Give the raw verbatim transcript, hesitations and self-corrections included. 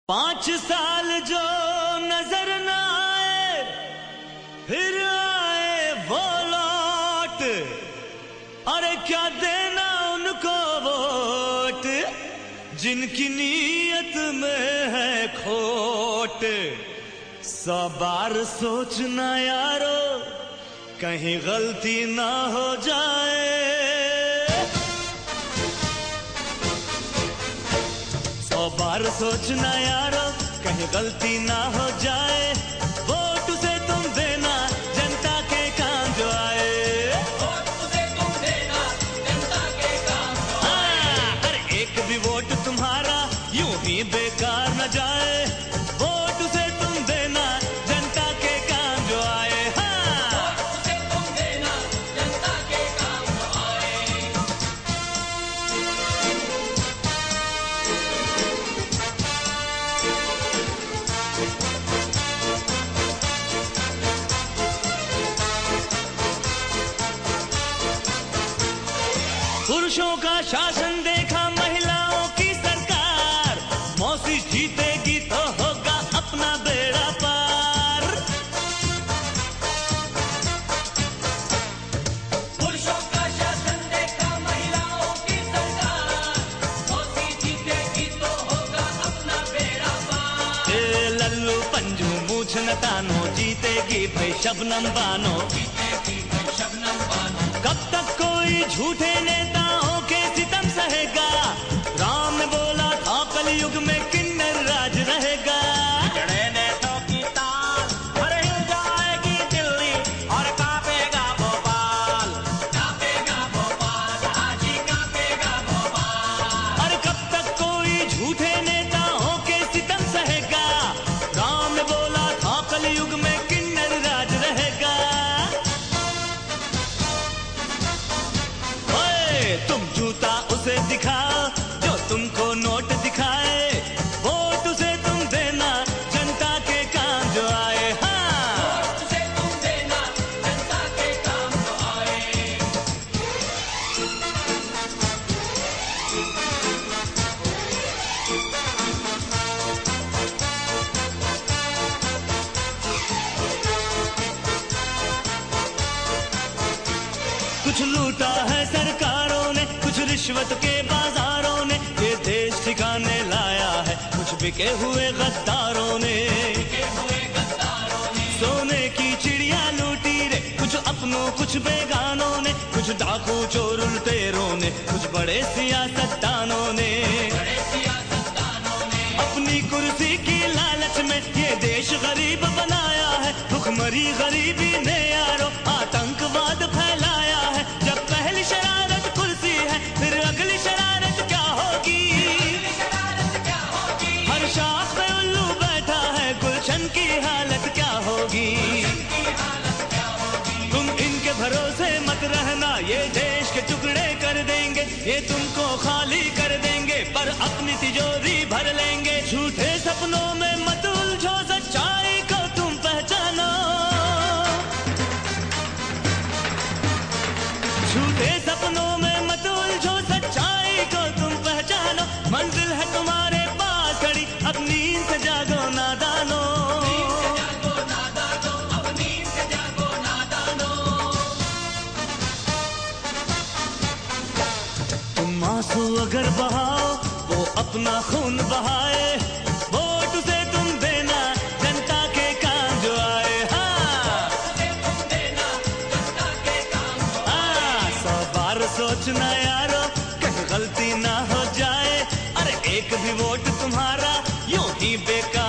पांच साल जो नजर न आए फिर आए वो लौट, अरे क्या देना उनको वोट जिनकी नीयत में है खोट। सौ बार सोचना यारो कहीं गलती ना हो जाए, सौ बार सोचना यारो कहीं गलती ना हो जाए। वोट उसे तुम देना जनता के काम जो आए, वोट उसे तुम देना जनता के काम जो आए। हर एक भी वोट तुम्हारा यूं ही बेकार न जाए। वोट उसे तुम देना जनता के काम जो आए, हाँ वोट उसे तुम देना जनता के काम जो आए। पुरुषों का शासन देखा महिलाओं की सरकार, मौसी जीतेगी तो होगा अपना बेड़ा पार। पुरुषों का शासन देखा महिलाओं की सरकार, मौसी जीतेगी तो होगा अपना बेड़ा पार। ए लल्लू पंजू मूछ न तानो जीतेगी भाई शबनम बानो, जीतेगी भाई शबनम बानो। कब तक कोई झूठे नेताओं के सितम सहेगा। राम ने बोला था कलयुग में किन्नर राज रहेगा। जड़े नेताओं की ताल हर हिल जाएगी दिल्ली और कांपेगा भोपाल, कांपेगा भोपाल, आज ही कांपेगा भोपाल। और कब तक कोई झूठे नेताओं के सितम सहेगा। राम ने बोला था कलयुग में किन्नर राज रहेगा। ओए तुम जूता उसे दिखाओ जो तुमको नोट दिखाए। वोट उसे तुम देना जनता के काम जो आए, हाँ वोट उसे तुम देना जनता के काम जो आए। कुछ लूटा है सरकारों ने, कुछ रिश्वत के बाजारों ने ये देश ठिकाने लाया है। कुछ बिके हुए गद्दारों ने, के हुए गद्दारों ने सोने की चिड़िया लूटी रे, कुछ अपनों कुछ बेगानों ने। कुछ डाकू चोर लुटेरों ने, कुछ बड़े सियासतदानों ने। बड़े सियासतदानों ने अपनी कुर्सी की लालच में ये देश गरीब बनाया है। भुखमरी गरीबी ने यारो आतंकवाद फैलाया है। जब पहली शरारत कुर्सी है फिर अगली शरारत क्या होगी। शरारत क्या होगी। हर शाख पे उल्लू बैठा है, गुलशन की हालत क्या होगी। की हालत क्या होगी। तुम इनके भरोसे मत रहना, ये देश के टुकड़े कर देंगे। ये तुमको खाली कर देंगे पर अपनी तिजोरी भर लेंगे। झूठे सपनों में मत उलझो, सच्चाई को तुम पहचानो। झूठे सपनों में मत उलझो, सच्चाई को तुम पहचानो। मंजिल है तुम्हारे पास खड़ी, अब नींद से जागो नादानो। जागो नादानो, अब नींद से जागो नादानो। तुम आंसू अगर बहाओ वो अपना खून बहाए। वोट उसे तुम देना जनता के काम जो आए, हाँ उसे तुम देना जनता के काम जो हाँ सौ बार सोचना यारो कहीं गलती ना हो जाए। अरे एक भी वोट तुम्हारा यूं ही बेकार